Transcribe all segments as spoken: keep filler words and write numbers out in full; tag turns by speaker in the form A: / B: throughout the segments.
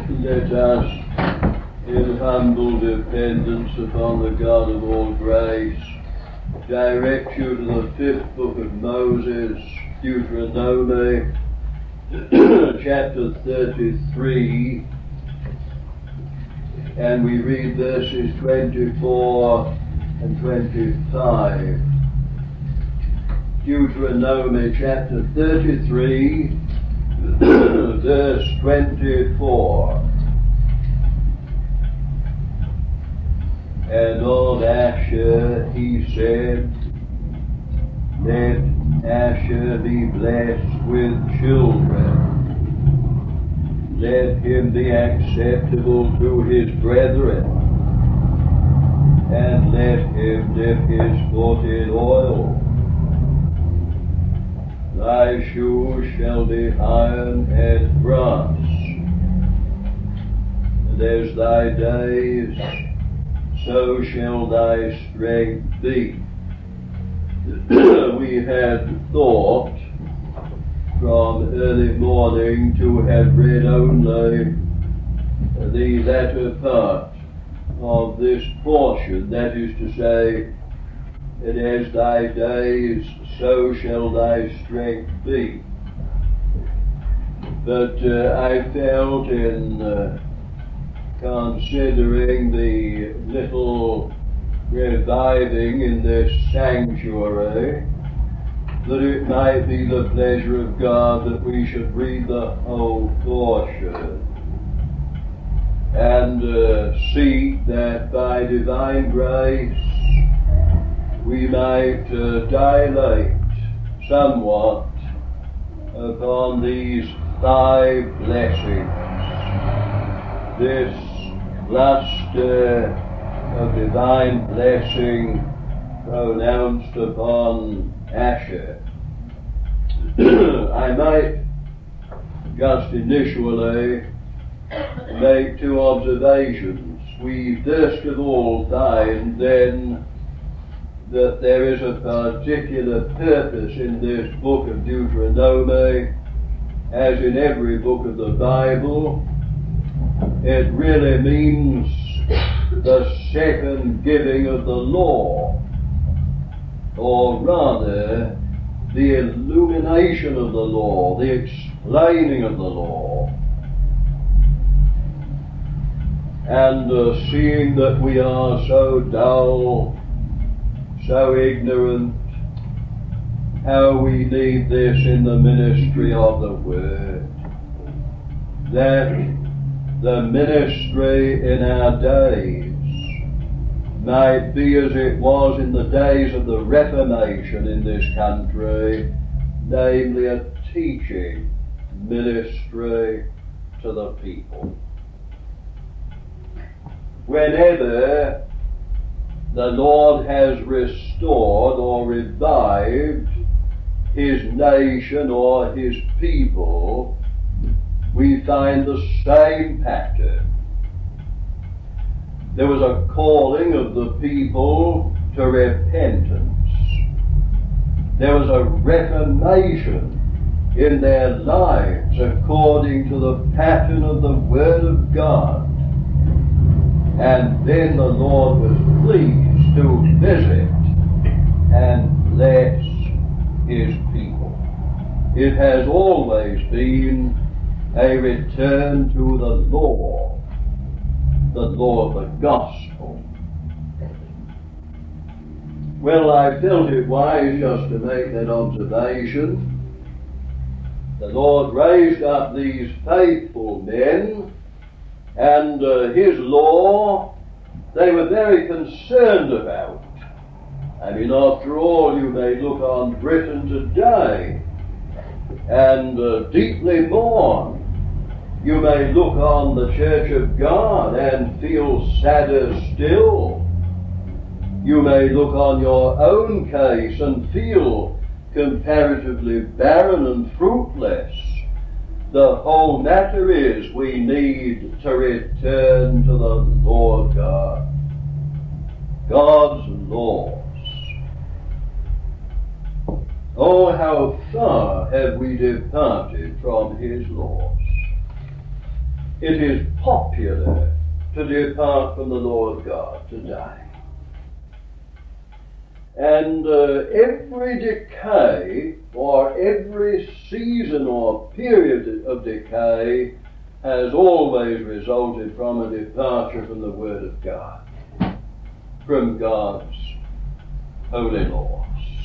A: Let us, in humble dependence upon the God of all grace, direct you to the fifth book of Moses, Deuteronomy, chapter thirty-three, and we read verses twenty-four and twenty-five. Deuteronomy chapter thirty-three, verse twenty-four. And on Asher he said, let Asher be blessed with children. Let him be acceptable to his brethren, and let him dip his foot in oil. Thy shoes shall be iron and brass, and as thy days, so shall thy strength be. We had thought from early morning to have read only the latter part of this portion, that is to say, and as thy days, so shall thy strength be. But uh, I felt in uh, considering the little reviving in this sanctuary, that it might be the pleasure of God that we should read the whole portion and uh, seek that by divine grace we might uh, dilate somewhat upon these five blessings, this cluster of divine blessing pronounced upon Asher. I might just initially make two observations. We first of all find then that there is a particular purpose in this book of Deuteronomy, as in every book of the Bible. It really means the second giving of the law, or rather the illumination of the law, the explaining of the law. And uh, seeing that we are so dull, so ignorant, how we need this in the ministry of the Word, that the ministry in our days might be as it was in the days of the Reformation in this country, namely a teaching ministry to the people. Whenever the Lord has restored or revived His nation or His people, we find the same pattern. There was a calling of the people to repentance. There was a reformation in their lives according to the pattern of the Word of God. And then the Lord was pleased to visit and bless His people. It has always been a return to the law, the law of the gospel. Well, I felt it wise just to make that observation. The Lord raised up these faithful men, and uh, His law they were very concerned about. I mean, after all, you may look on Britain today and uh, deeply mourn. You may look on the Church of God and feel sadder still. You may look on your own case and feel comparatively barren and fruitless. The whole matter is we need to return to the law of God, God's laws. Oh, how far have we departed from His laws. it is popular to depart from the law of God today. And uh, every decay, or every season or period of decay, has always resulted from a departure from the Word of God, from God's holy laws.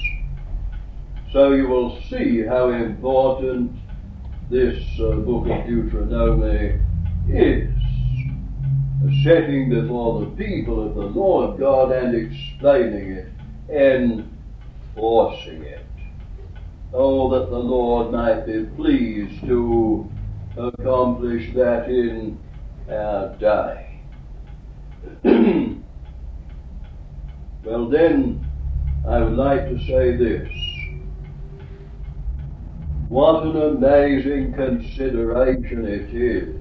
A: So you will see how important this uh, book of Deuteronomy is, setting before the people of the Lord God and explaining it, enforcing it. Oh, that the Lord might be pleased to accomplish that in our day. Well, then, I would like to say this. What an amazing consideration it is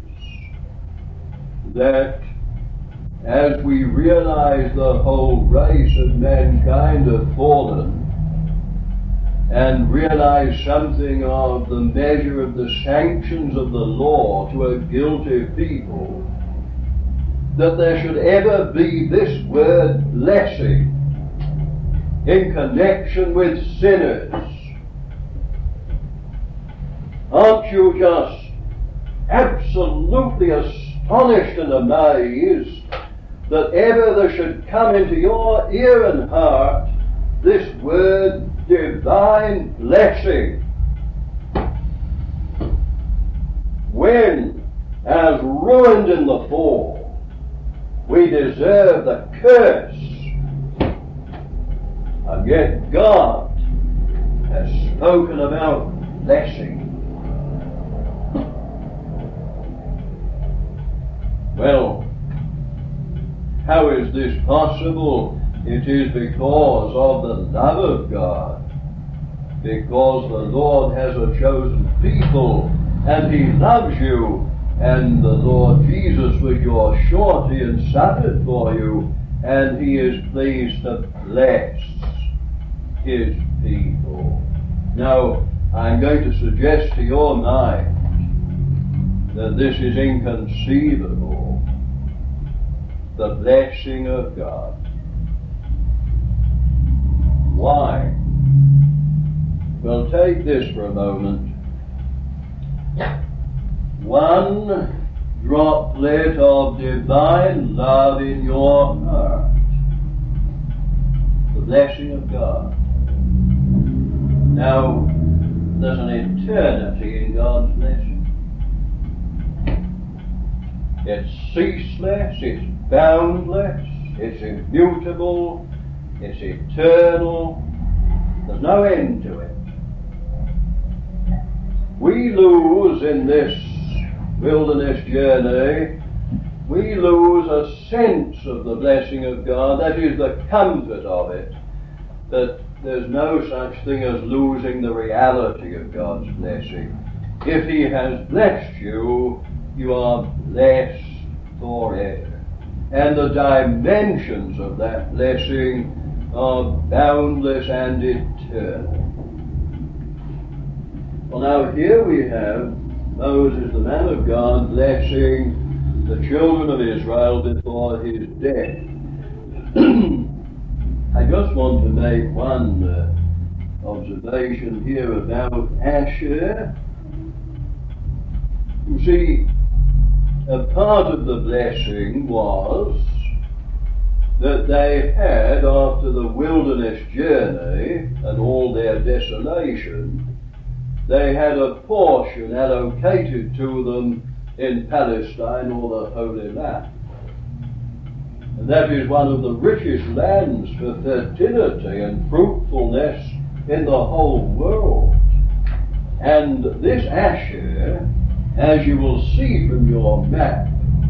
A: that as we realize the whole race of mankind have fallen, and realize something of the measure of the sanctions of the law to a guilty people, that there should ever be this word blessing in connection with sinners. Aren't you just absolutely astonished and amazed that ever there should come into your ear and heart this word divine blessing, when, as ruined in the fall, we deserve the curse, and yet God has spoken about blessing. Well, how is this possible? It is because of the love of God, because the Lord has a chosen people, and He loves you, and the Lord Jesus was your surety and suffered for you, and He is pleased to bless His people. Now, I'm going to suggest to your mind that this is inconceivable, the blessing of God. Why? Well, take this for a moment. One droplet of divine love in your heart. The blessing of God. Now, there's an eternity in God's blessing. It's ceaseless, it's boundless, it's immutable, it's eternal. There's no end to it. We lose in this wilderness journey, we lose a sense of the blessing of God, that is the comfort of it, that there's no such thing as losing the reality of God's blessing. If He has blessed you, you are blessed forever. And the dimensions of that blessing are boundless and eternal. Well, now here we have Moses, the man of God, blessing the children of Israel before his death. I just want to make one uh, observation here about Asher. You see, a part of the blessing was that they had, after the wilderness journey and all their desolation, they had a portion allocated to them in Palestine, or the Holy Land. And that is one of the richest lands for fertility and fruitfulness in the whole world. And this Asher, as you will see from your map,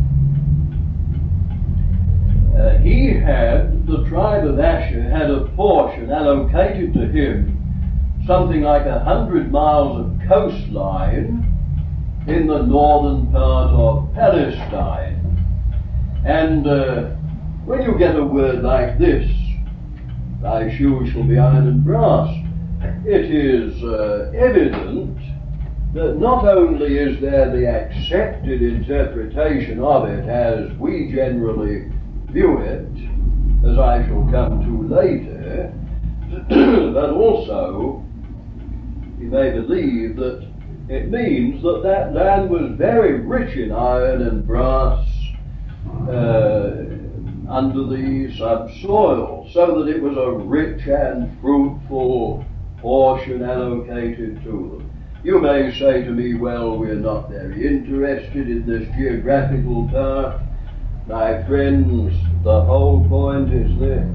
A: uh, he had, the tribe of Asher had a portion allocated to him, something like a hundred miles of coastline in the northern part of Palestine. And uh, when you get a word like this, thy shoes shall be iron and brass, it is uh, evident that not only is there the accepted interpretation of it as we generally view it, as I shall come to later, but also you may believe that it means that that land was very rich in iron and brass uh, under the subsoil, so that it was a rich and fruitful portion allocated to them. You may say to me, well, we're not very interested in this geographical part. My friends, the whole point is this.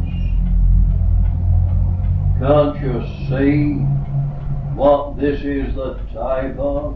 A: Can't you see what this is the type of?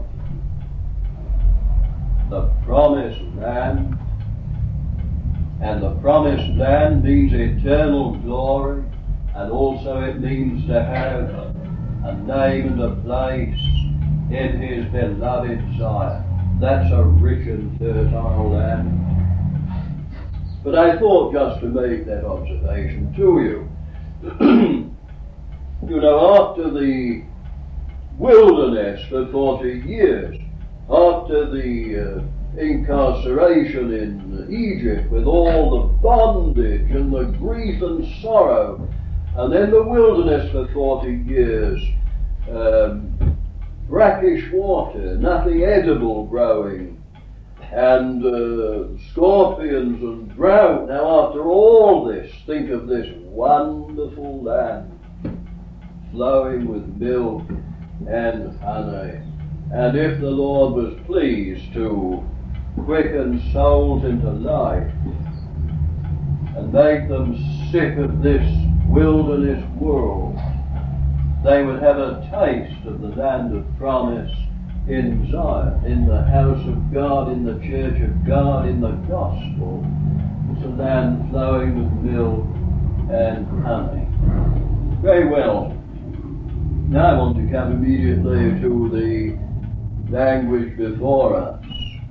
A: The promised land. And the promised land means eternal glory, and also it means to have a name and a place in his beloved Zion. That's a rich and fertile land. But I thought just to make that observation to you. You know, after the wilderness for forty years, after the uh, incarceration in Egypt with all the bondage and the grief and sorrow, and then the wilderness for forty years, um, brackish water, nothing edible growing, and uh, scorpions and drought. Now after all this, think of this wonderful land flowing with milk and honey. And if the Lord was pleased to quicken souls into life and make them sick of this wilderness world, they would have a taste of the land of promise in Zion, in the house of God, in the church of God, in the gospel. It's a land flowing with milk and honey. Very well. Now I want to come immediately to the language before us.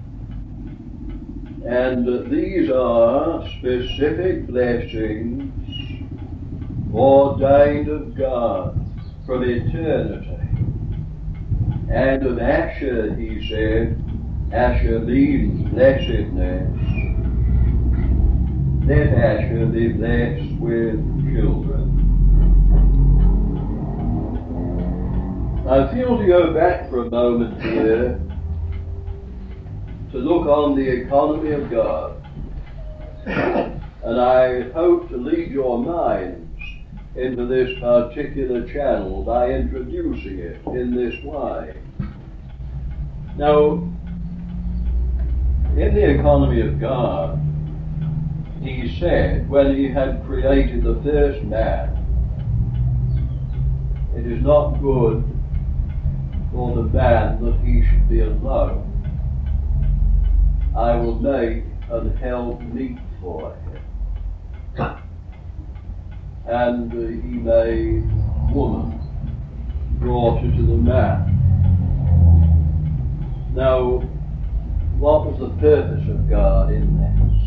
A: And uh, these are specific blessings ordained of God from eternity. And of Asher, he said, Asher means blessedness. Let Asher be blessed with children. I feel to go back for a moment here to look on the economy of God. And I hope to lead your minds into this particular channel by introducing it in this way. Now, in the economy of God, he said, when he had created the first man, it is not good for the man that he should be alone. I will make an help meet for him. And uh, he made woman, brought her to the man. Now, what was the purpose of God in this?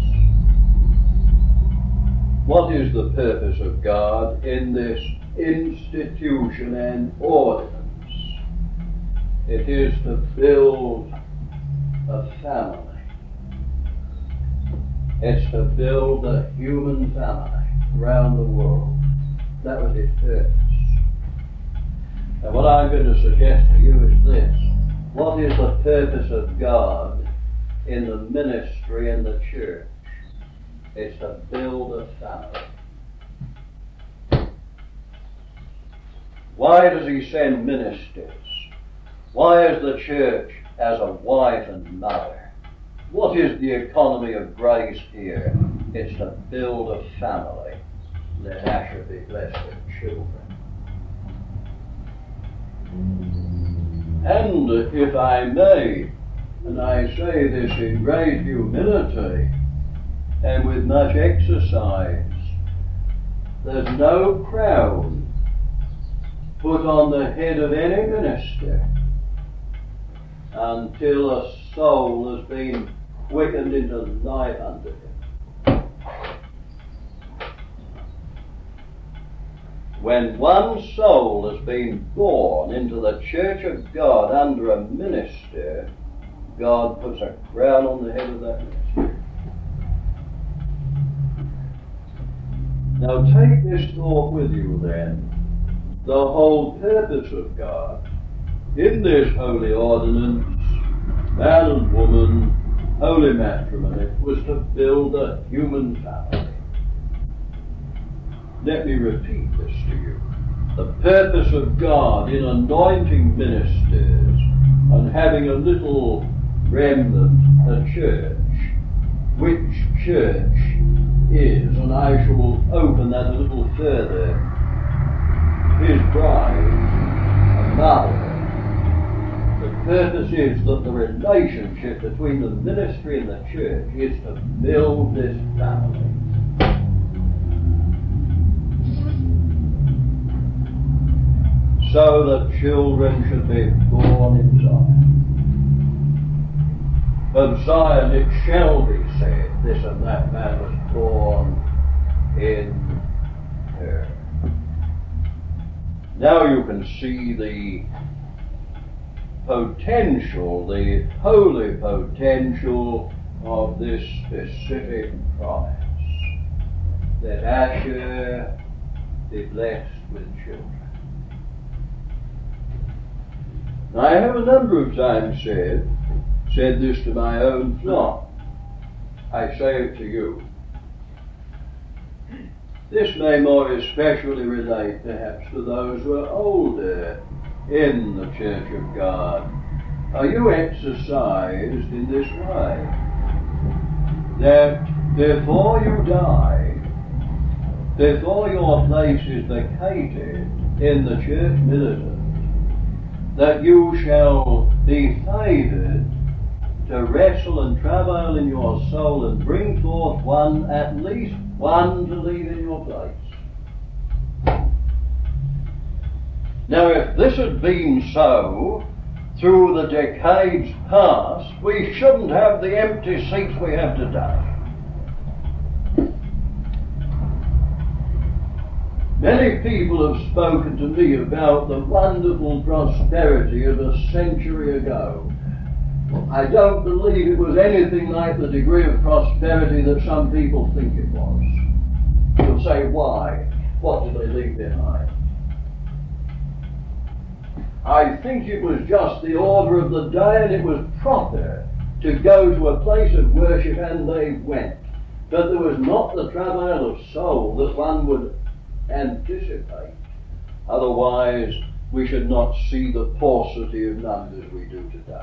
A: What is the purpose of God in this institution and ordinance? It is to build a family. It's to build a human family around the world. That was his purpose. And what I'm going to suggest to you is this. What is the purpose of God in the ministry and the church? It's to build a family. Why does he send ministers? Why is the church as a wife and mother? What is the economy of grace here? It's to build a family. Let Asher be blessed with children. And if I may, and I say this in great humility and with much exercise, there's no crown put on the head of any minister until a soul has been quickened into life unto him. when one soul has been born into the church of God under a minister, God puts a crown on the head of that minister. Now take this thought with you then. The whole purpose of God in this holy ordinance, man and woman, holy matrimony, was to build a human family. Let me repeat this to you. The purpose of God in anointing ministers and having a little remnant, a church, which church is, and I shall open that a little further, his bride, a mother. The purpose is that the relationship between the ministry and the church is to build this family. So that children should be born in Zion. Of Zion it shall be said, this and that man was born in her. Now you can see the potential, the holy potential of this specific promise, that Asher be blessed with children. Now, I have a number of times said, said this to my own flock. I say it to you. This may more especially relate perhaps to those who are older in the Church of God. Are you exercised in this way? That before you die, before your place is vacated in the church militant, that you shall be favoured to wrestle and travail in your soul and bring forth one, at least one, to leave in your place. Now, if this had been so through the decades past, we shouldn't have the empty seats we have today. Many people have spoken to me about the wonderful prosperity of a century ago. I don't believe it was anything like the degree of prosperity that some people think it was. You'll say, why? What did they leave behind? I think it was just the order of the day, and it was proper to go to a place of worship, and they went. But there was not the travail of soul that one would anticipate. Otherwise, we should not see the paucity of numbers we do today.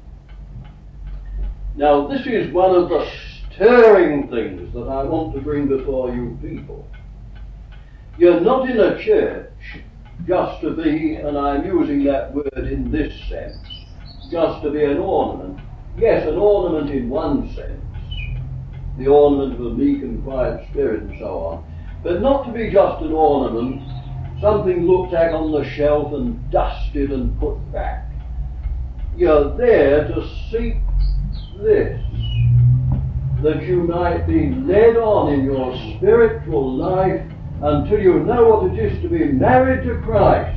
A: Now, this is one of the stirring things that I want to bring before you people. You're not in a church just to be, and I'm using that word in this sense, just to be an ornament. Yes, an ornament in one sense, the ornament of a meek and quiet spirit and so on, but not to be just an ornament, something looked at on the shelf and dusted and put back. You're there to seek this, that you might be led on in your spiritual life until you know what it is to be married to Christ.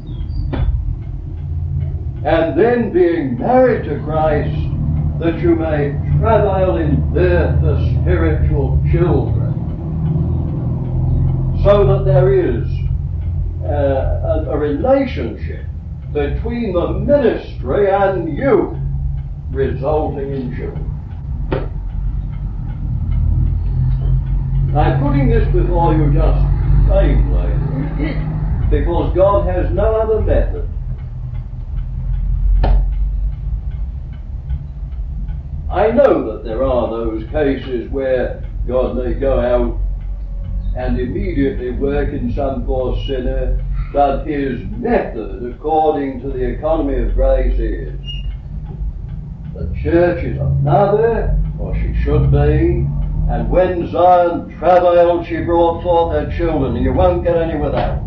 A: And then being married to Christ, that you may travail in birth of spiritual children, so that there is uh, a, a relationship between the ministry and you, resulting in children. I'm putting this before you just plainly, because God has no other method. I know that there are those cases where God may go out and immediately work in some poor sinner, but his method, according to the economy of grace, is the church is a mother, or she should be, and when Zion travailed, she brought forth her children, and you won't get any without.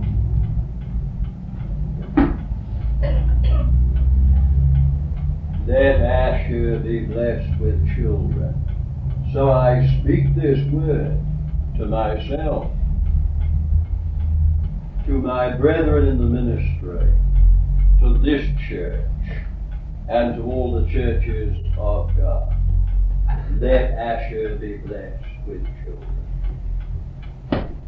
A: Let Asher be blessed with children. So I speak this word to myself, to my brethren in the ministry, to this church, and to all the churches of God, let Asher be blessed with children.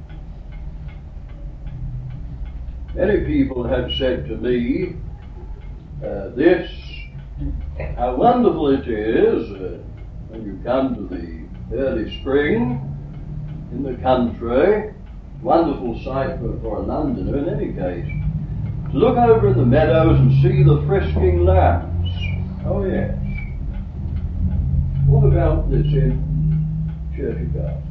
A: Many people have said to me, uh, this, how wonderful it is uh, when you come to the early spring in the country, wonderful sight for, for a Londoner in any case, to look over in the meadows and see the frisking lambs. Oh yes. What about this in Church of God?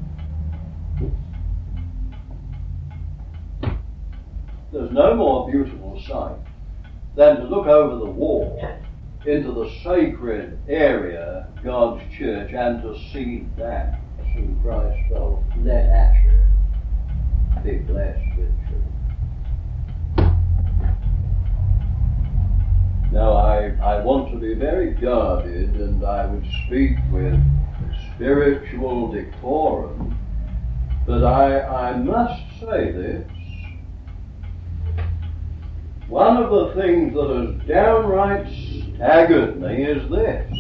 A: There's no more beautiful sight than to look over the wall into the sacred area of God's church and to see that who Christ told, let Asher be blessed with children. Now I, I want to be very guarded, and I would speak with spiritual decorum, but I, I must say this. One of the things that has downright staggered me is this.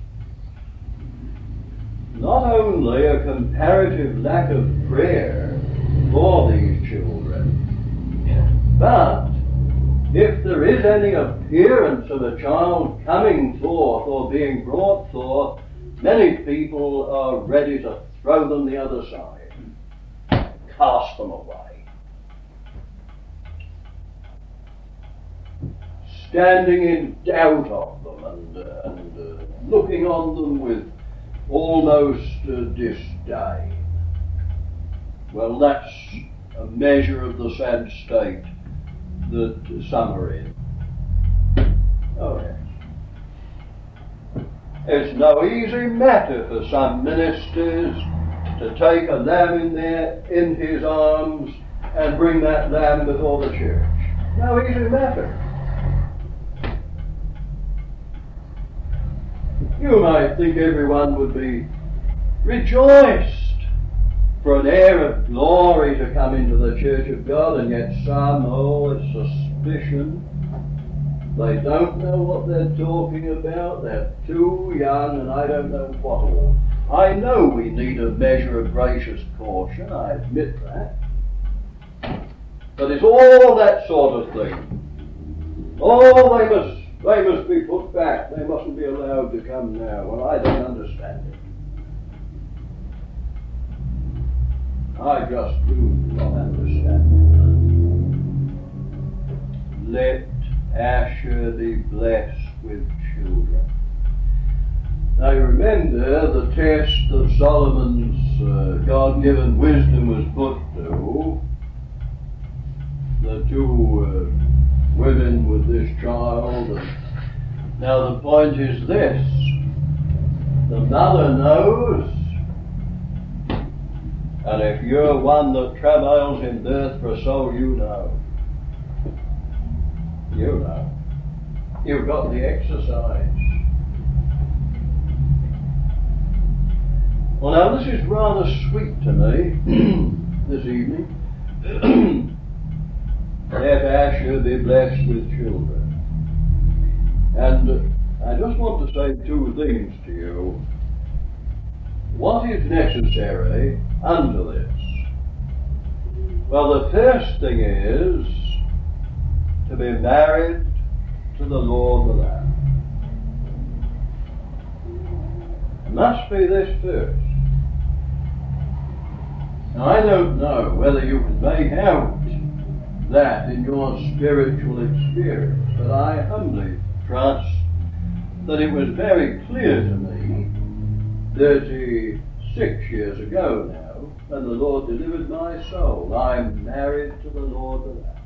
A: Not only a comparative lack of prayer for these children, but if there is any appearance of a child coming forth or being brought forth, many people are ready to throw them the other side, cast them away. Standing in doubt of them and, uh, and uh, looking on them with almost uh, disdain. Well, that's a measure of the sad state that some are in. Oh yes. It's no easy matter for some ministers to take a lamb in there in his arms and bring that lamb before the church. No easy matter. You might think everyone would be rejoiced for an air of glory to come into the church of God, and yet some, oh, it's suspicion. They don't know what they're talking about, they're too young, and I don't know what all. I know we need a measure of gracious caution, I admit that. But it's all that sort of thing. Oh, they must They must be put back. They mustn't be allowed to come now. Well, I don't understand it. I just do not understand it. Let Asher be blessed with children. Now you remember the test that Solomon's uh, God-given wisdom was put to. The two uh, women with this child. And now the point is this. The mother knows, and if you're one that travails in birth for a soul, you know. You know. You've got the exercise. Well, now this is rather sweet to me this evening. Let Asher be blessed with children. And I just want to say two things to you. What is necessary unto this? Well, the first thing is to be married to the Lord the Lamb. It must be this first. Now, I don't know whether you can make out that in your spiritual experience, but I humbly trust that it was very clear to me thirty-six years ago now, when the Lord delivered my soul. I'm married to the Lord the Lamb,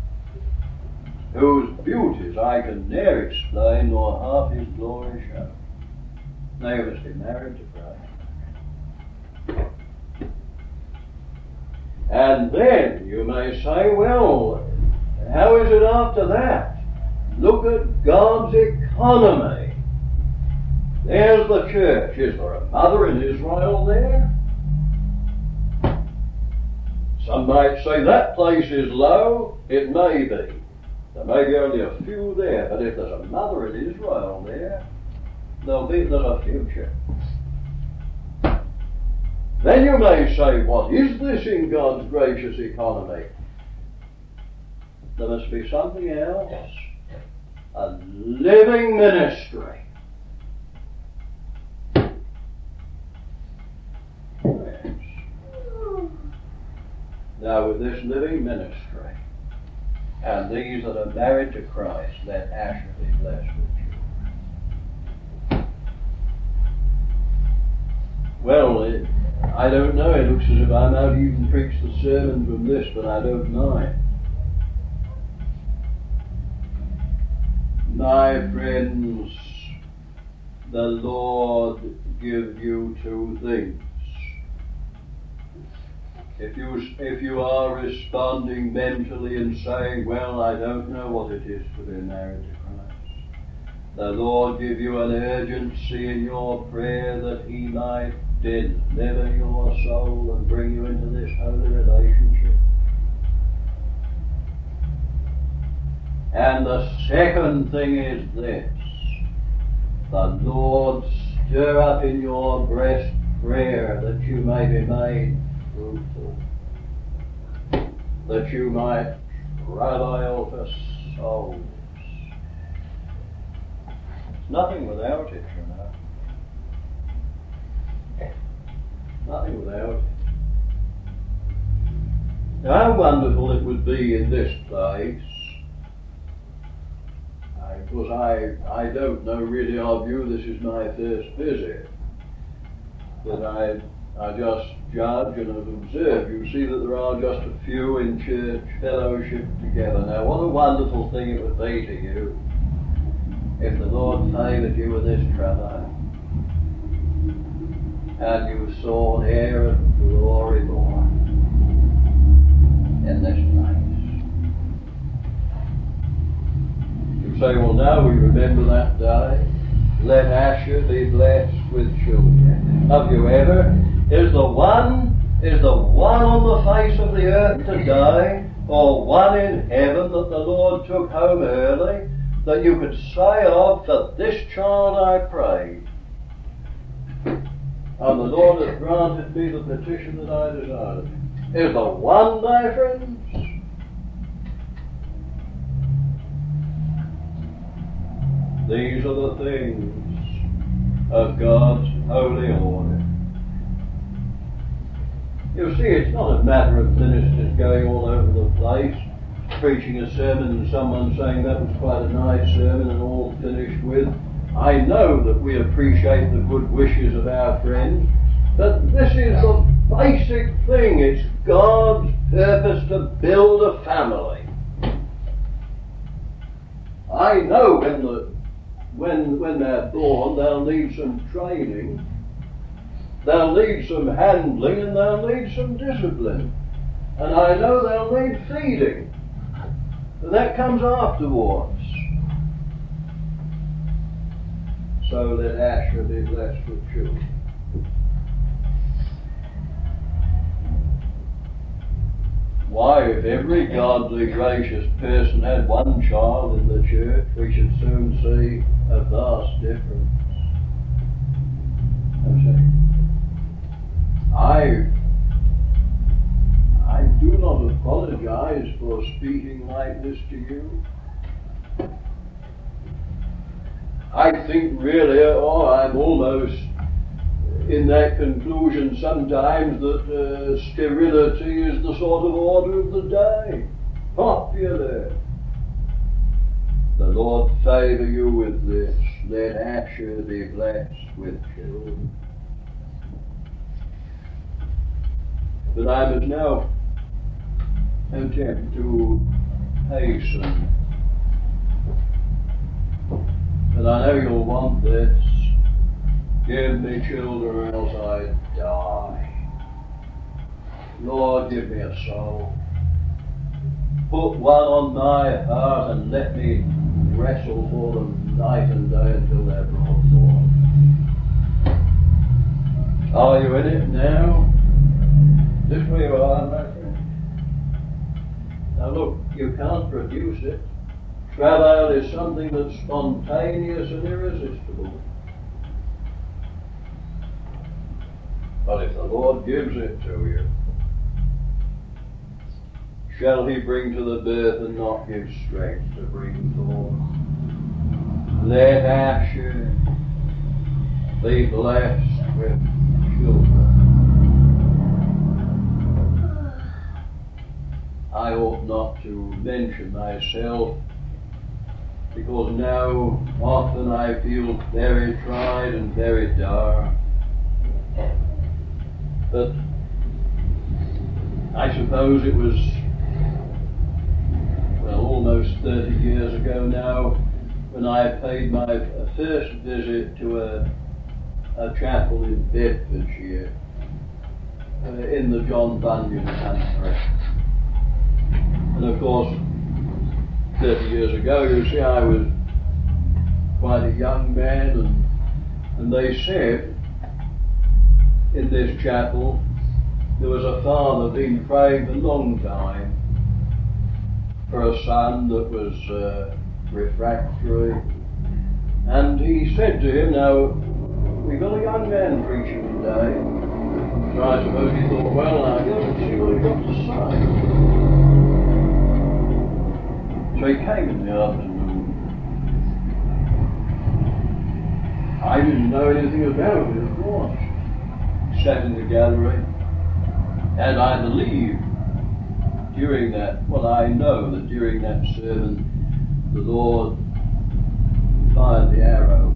A: whose beauties I can ne'er explain, nor half his glory show. Now you must be married to Christ. And then you may say, well, how is it after that? Look at God's economy. There's the church. Is there a mother in Israel there? So Some might say that place is low. It may be. There may be only a few there, but if there's a mother in Israel there, there'll be there's a future. Then you may say, what is this in God's gracious economy? There must be something else. A living ministry. Yes. Now with this living ministry, and these that are married to Christ, let Asher be blessed with you. Well, it, I don't know. It looks as if I might even preach the sermon from this, but I don't mind. My friends, the Lord give you two things. If you, if you are responding mentally and saying, well, I don't know what it is to be married to Christ, the Lord give you an urgency in your prayer that He might deliver your soul and bring you into this holy relationship. And the second thing is this: the Lord stir up in your breast prayer that you may be made fruitful, that you might travail for souls. There's nothing without it, you know. Nothing without it. Now, how wonderful it would be in this place. Because I, I don't know really of you, this is my first visit. But I, I just judge and have observed. You see that there are just a few in church fellowship together. Now, what a wonderful thing it would be to you if the Lord favoured you with this travail and you saw an air of glory born in this place. You say, well, now we remember that day. Let Asher be blessed with children. Have you ever? Is the one, is the one on the face of the earth today, or one in heaven that the Lord took home early, that you could say of, for this child I prayed, and the Lord has granted me the petition that I desired? Is the one, my friends? These are the things of God's holy order. You see, it's not a matter of ministers going all over the place, preaching a sermon and someone saying that was quite a nice sermon and all finished with. I know that we appreciate the good wishes of our friends, but this is the basic thing. It's God's purpose to build a family. I know when the When, when they're born, they'll need some training, they'll need some handling, and they'll need some discipline. And I know they'll need feeding. And that comes afterwards. So let Asher be blessed with children. Why, if every godly, gracious person had one child in the church, we should soon see a vast difference. I, I do not apologize for speaking like this to you. I think really, or I'm almost in that conclusion sometimes that uh, sterility is the sort of order of the day. Popular. The Lord favour you with this. Let Asher be blessed with children. But I must now attempt to hasten. But I know you'll want this. Give me children or else I die. Lord, give me a soul. Put one on my heart and let me wrestle for them night and day until they're brought forth. Are you in it now? Just where you are, my friend. Now look, you can't produce it. Travail is something that's spontaneous and irresistible. But if the Lord gives it to you, shall he bring to the birth and not give strength to bring forth? Let Asher be blessed with children. I ought not to mention myself, because now often I feel very tried and very dark. But I suppose it was, well, almost thirty years ago now, when I paid my first visit to a, a chapel in Bedfordshire, uh, in the John Bunyan country. And of course, thirty years ago, you see, I was quite a young man, and, and they said in this chapel there was a father been praying a long time for a son that was uh, refractory, and he said to him, now, we've got a young man preaching today, so I suppose he thought, well, I'll go and see what he's got to say. So he came in the afternoon. I didn't know anything about it, of course. Sat in the gallery, and I believe during that, well, I know that during that sermon, the Lord fired the arrow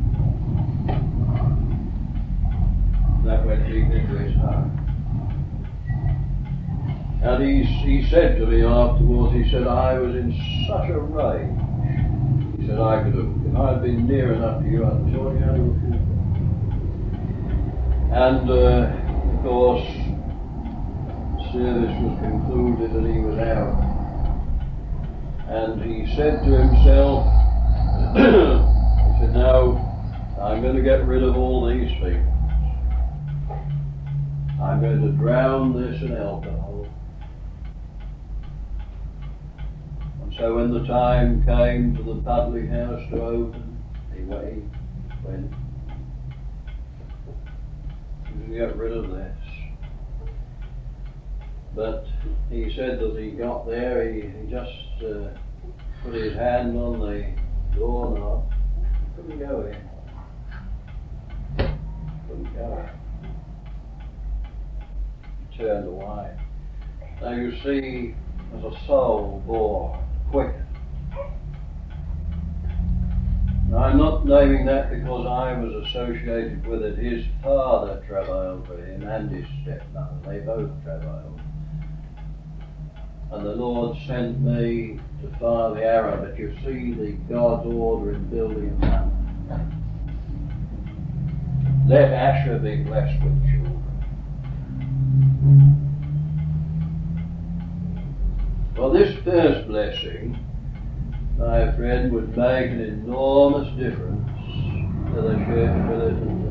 A: that went deep into his heart. And he, he said to me afterwards, he said, I was in such a rage. He said, I could have, if I had been near enough to you, I'd have torn you out of the pulpit. And, uh, of course, service was concluded and he was out. And he said to himself, he said, now, I'm going to get rid of all these people. I'm going to drown this in alcohol. So when the time came for the public house to open, he went. went. He was going to get rid of this. But he said that he got there, he, he just uh, put his hand on the doorknob. He couldn't go in. Couldn't go. He turned away. Now you see, as a soul born, quick. Now, I'm not naming that because I was associated with it. His father travailed for him and his stepmother. They both travailed. And the Lord sent me to fire the arrow. But you see the God's order in building a family. Let Asher be blessed with children. Well, this first blessing, my friend, would make an enormous difference to the church religion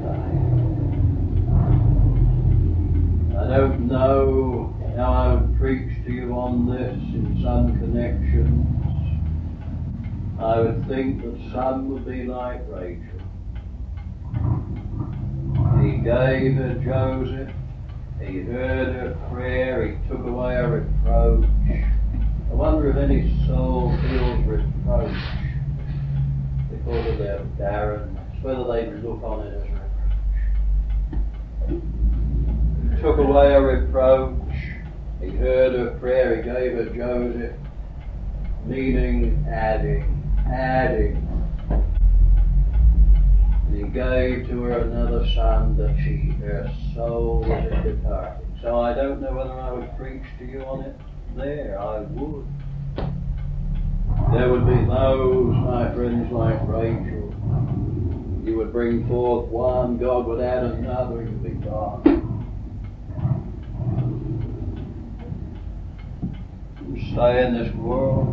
A: today. I don't know how I would preach to you on this in some connections. I would think that some would be like Rachel. He gave her Joseph, he heard her prayer, he took away her reproach. I wonder if any soul feels reproach because of their barrenness, whether they look on it as reproach. He took away her reproach, he heard her prayer, he gave her Joseph, meaning adding, adding. And he gave to her another son that she, her soul was in departing. So I don't know whether I would preach to you on it. There, I would. There would be those, my friends, like Rachel. You would bring forth one, God would add another, and be gone. You stay in this world,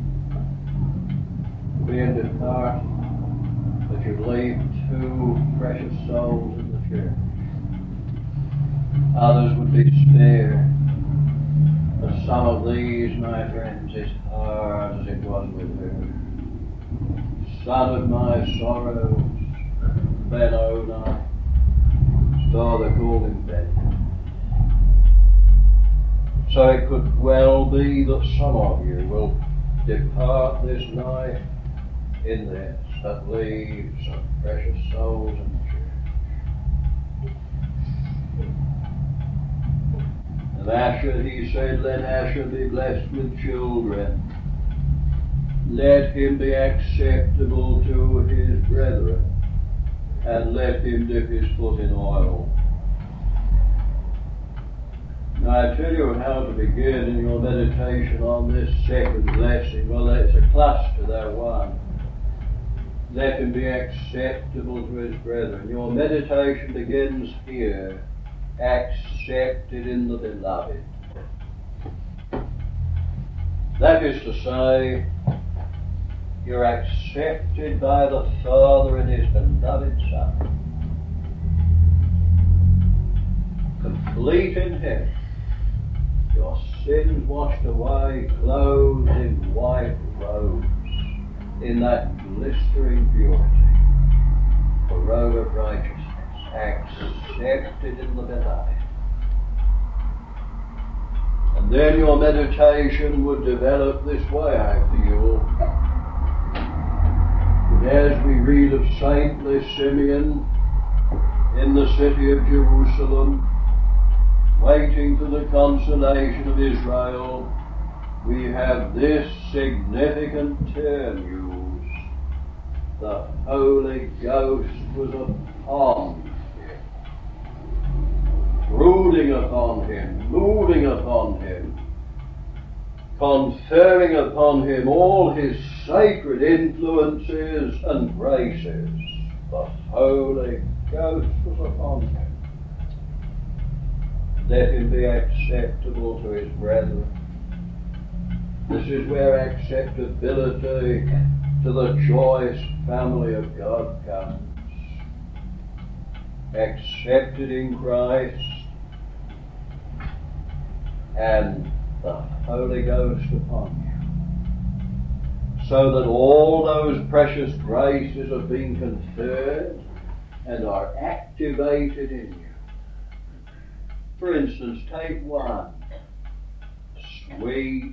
A: be in departing, but you leave two precious souls in the church. Others would be spared. A some of these, my friends, is hard as it was with her. Son of my sorrows, Ben-Oni, so they called him Ben. So it could well be that some of you will depart this life in this, that leaves some precious souls in the church. And Asher, he said, let Asher be blessed with children. Let him be acceptable to his brethren, and let him dip his foot in oil. Now I tell you how to begin in your meditation on this second blessing. Well, it's a cluster, that one. Let him be acceptable to his brethren. Your meditation begins here, accepted in the beloved. That is to say, you're accepted by the Father in his beloved Son. Complete in him. Your sins washed away, clothed in white robes, in that glistering purity, the robe of righteousness, accepted in the beloved. And then your meditation would develop this way, I feel. As we read of saintly Simeon in the city of Jerusalem, waiting for the consolation of Israel, we have this significant term used. The Holy Ghost was upon him, brooding upon him, moving upon him, conferring upon him all his sacred influences and graces. The Holy Ghost was upon him. Let him be acceptable to his brethren. This is where acceptability to the choice family of God comes. Accepted in Christ, and the Holy Ghost upon you, so that all those precious graces have been conferred and are activated in you. For instance, take one, sweet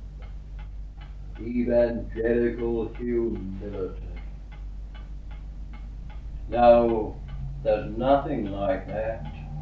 A: evangelical humility. Now, there's nothing like that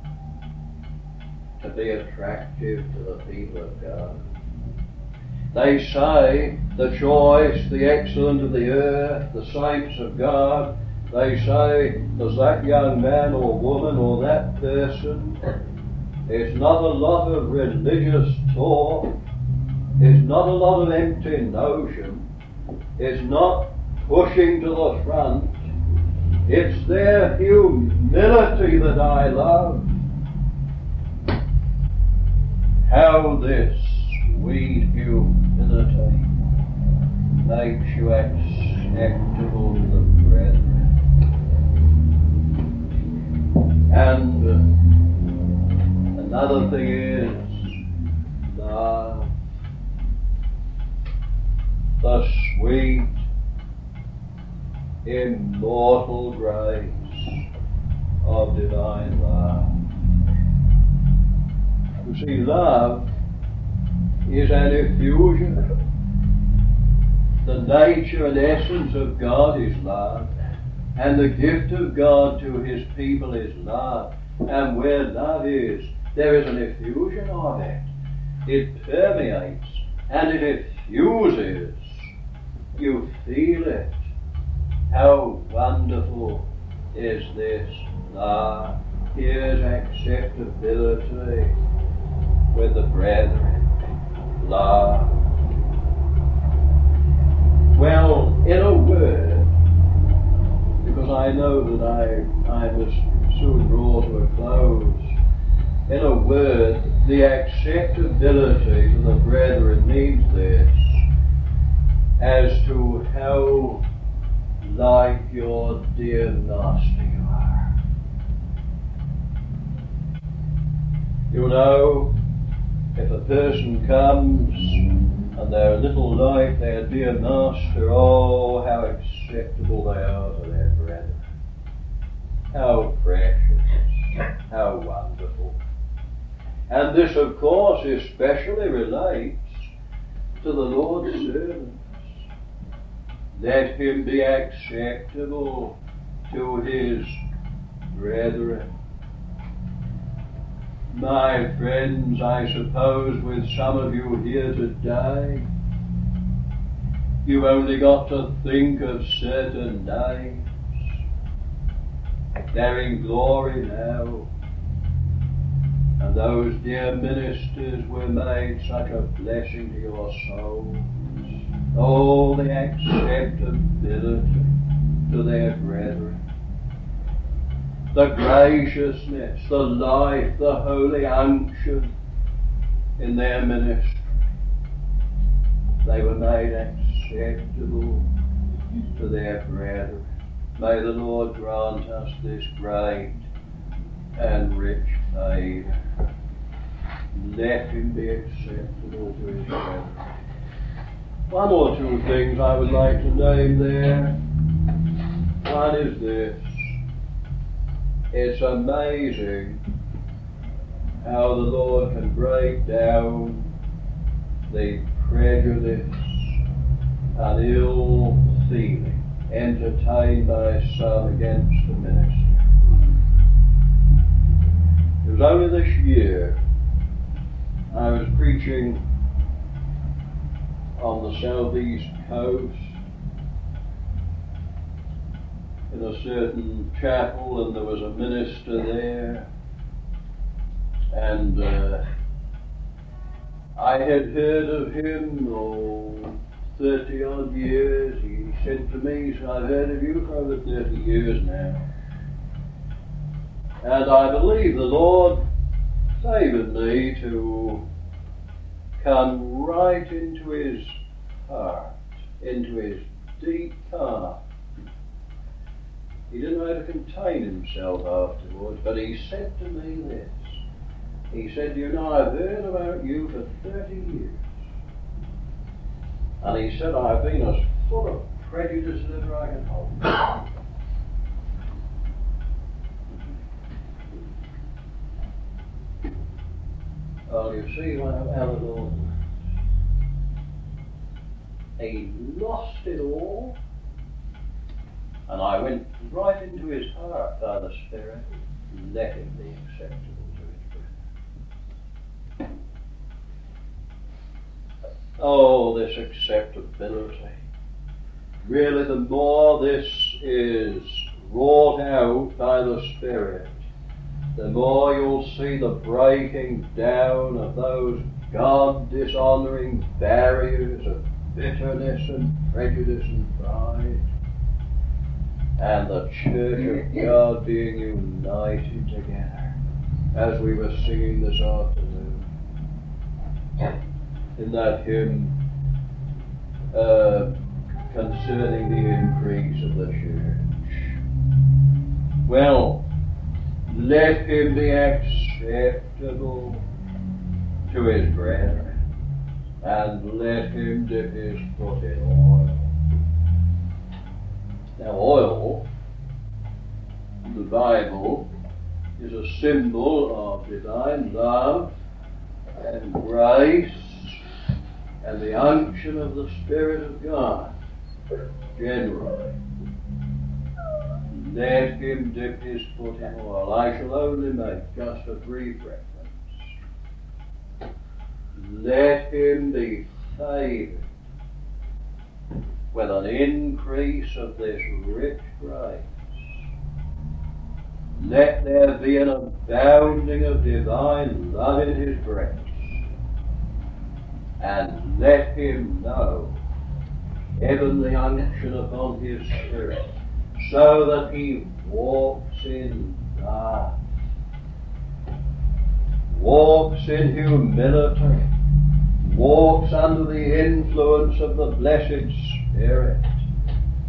A: to be attractive to the people of God. They say the choice, the excellent of the earth, the saints of God, they say, does that young man or woman or that person, it's not a lot of religious talk, it's not a lot of empty notion, it's not pushing to the front, it's their humility that I love. How this sweet humility makes you acceptable to the brethren. And uh, another thing is love. The sweet, immortal grace of divine love. You see, love is an effusion. The nature and essence of God is love, and the gift of God to his people is love. And where love is, there is an effusion of it. It permeates and it effuses. You feel it. How wonderful is this love? Here's acceptability with the brethren. Love. Well, in a word, because I know that I, I must soon draw to a close, in a word, the acceptability to the brethren means this, as to how like your dear master you are. You know, If a person comes and they're a little like their dear master, oh, how acceptable they are to their brethren. How precious, how wonderful. And this, of course, especially relates to the Lord's servants. Let him be acceptable to his brethren. My friends, I suppose with some of you here today, you've only got to think of certain names. They're in glory now. And those dear ministers were made such a blessing to your souls. Oh, the acceptability to their brethren. The graciousness, the life, the holy unction in their ministry. They were made acceptable to their brethren. May the Lord grant us this great and rich favour. Let him be acceptable to his brethren. One or two things I would like to name there. One is this. It's amazing how the Lord can break down the prejudice and ill feeling entertained by some against the minister. It was only this year I was preaching on the southeast coast in a certain chapel, and there was a minister there, and uh, I had heard of him, oh, thirty odd years. He said to me, he said, I've heard of you for over thirty years now. And I believe the Lord favoured me to come right into his heart, into his deep heart. He didn't know how to contain himself afterwards, but he said to me this. He said, you know, I've heard about you for thirty years. And he said, I've been as full of prejudice as ever I can hold. Well, you see, how the Lord, he lost it all. And I went right into his heart by the Spirit, let him be acceptable to his brethren. Oh, this acceptability. Really, the more this is wrought out by the Spirit, the more you'll see the breaking down of those God-dishonouring barriers of bitterness and prejudice and pride. And the Church of God being united together, as we were singing this afternoon in that hymn uh, concerning the increase of the Church. Well, let him be acceptable to his brethren, and let him dip his foot in oil. Now, oil, the Bible, is a symbol of divine love and grace and the unction of the Spirit of God, generally. Let him dip his foot in oil. I shall only make just a brief reference. Let him be favoured with an increase of this rich grace. Let there be an abounding of divine love in his breast. And let him know heavenly unction upon his spirit, so that he walks in love, walks in humility, walks under the influence of the blessed Spirit,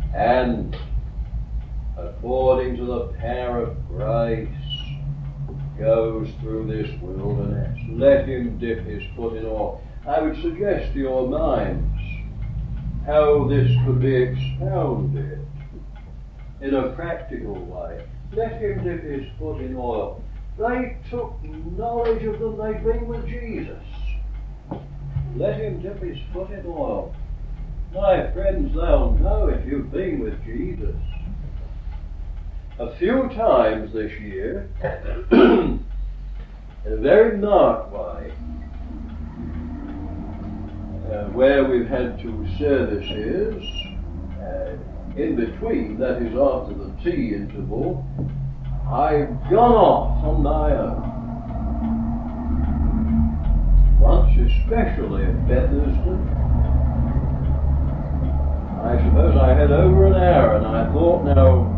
A: and according to the power of grace, goes through this wilderness. Let him dip his foot in oil. I would suggest to your minds how this could be expounded in a practical way. Let him dip his foot in oil. They took knowledge of them they'd been with Jesus. Let him dip his foot in oil. My friends, they'll know if you've been with Jesus. A few times this year, in a very marked way, uh, where we've had two services, uh, in between, that is after the tea interval, I've gone off on my own. Once especially at Bethesda, I suppose I had over an hour, and I thought, now,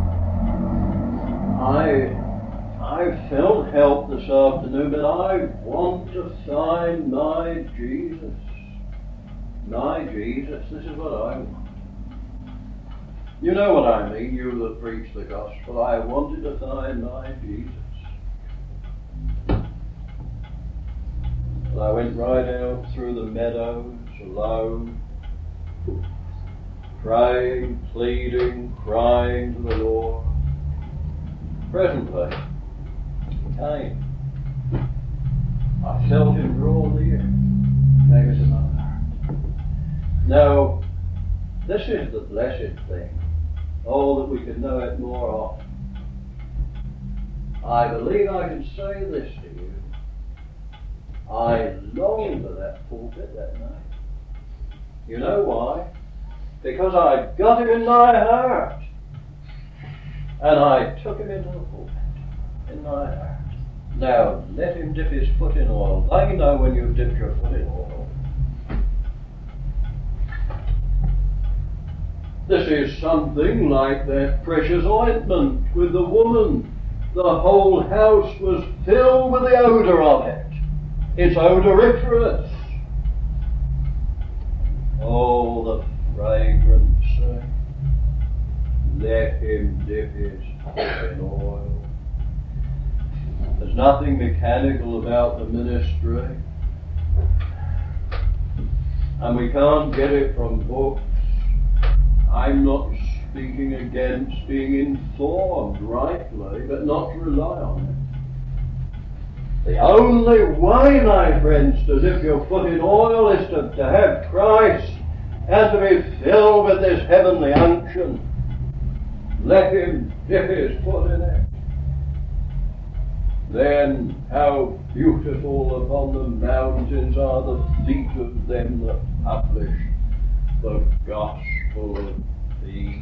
A: I, I felt help this afternoon, but I want to find my Jesus. My Jesus, this is what I want. You know what I mean, you that preach the gospel. I wanted to find my Jesus. And I went right out through the meadows alone, praying, pleading, crying to the Lord. Presently, he came. I felt him draw near, came into my heart. Now, this is the blessed thing. Oh, that we could know it more often. I believe I can say this to you. I longed for that pulpit that night. You know why? Because I got him in my heart. And I took him into the pulpit in my heart. Now, let him dip his foot in oil. They know when you dip your foot in oil. This is something like that precious ointment with the woman. The whole house was filled with the odor of it. It's odoriferous. Oh, the fragrance. Let him dip his foot in oil. There's nothing mechanical about the ministry. And we can't get it from books. I'm not speaking against being informed rightly, but not to rly on it. The only way, my friends, to dip your foot in oil is to, to have Christ and to be filled with this heavenly unction. Let him dip his foot in it. Then how beautiful upon the mountains are the feet of them that publish the gospel of peace.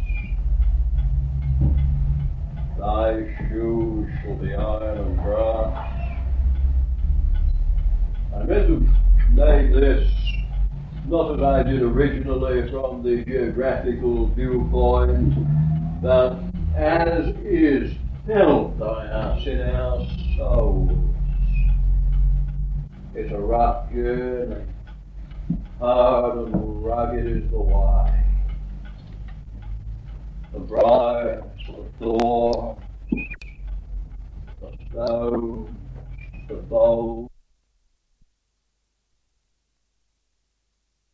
A: Thy shoes shall be iron and brass. I'm going to make this not as I did originally from the geographical viewpoint, but as is felt by us in our souls. It's a rough journey. Hard and rugged is the way. The briars, the thorns, the stones, the boulders,